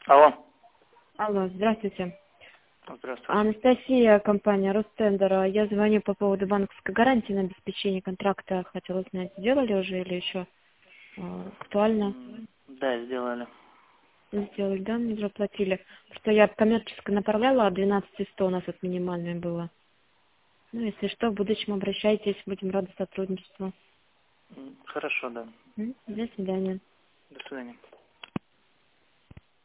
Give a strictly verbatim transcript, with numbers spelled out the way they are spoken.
Алло. Алло, здравствуйте. Здравствуйте. Анастасия, компания Ростендер. Я звоню по поводу банковской гарантии на обеспечение контракта. Хотела узнать, сделали уже или еще э, актуально? М, Да, сделали. Сделали, да, не заплатили. Просто я коммерчески направляла, двенадцать сто у нас это минимальное было. Ну, если что, в будущем обращайтесь, будем рады сотрудничеству. М, Хорошо, да. М, До свидания. До свидания.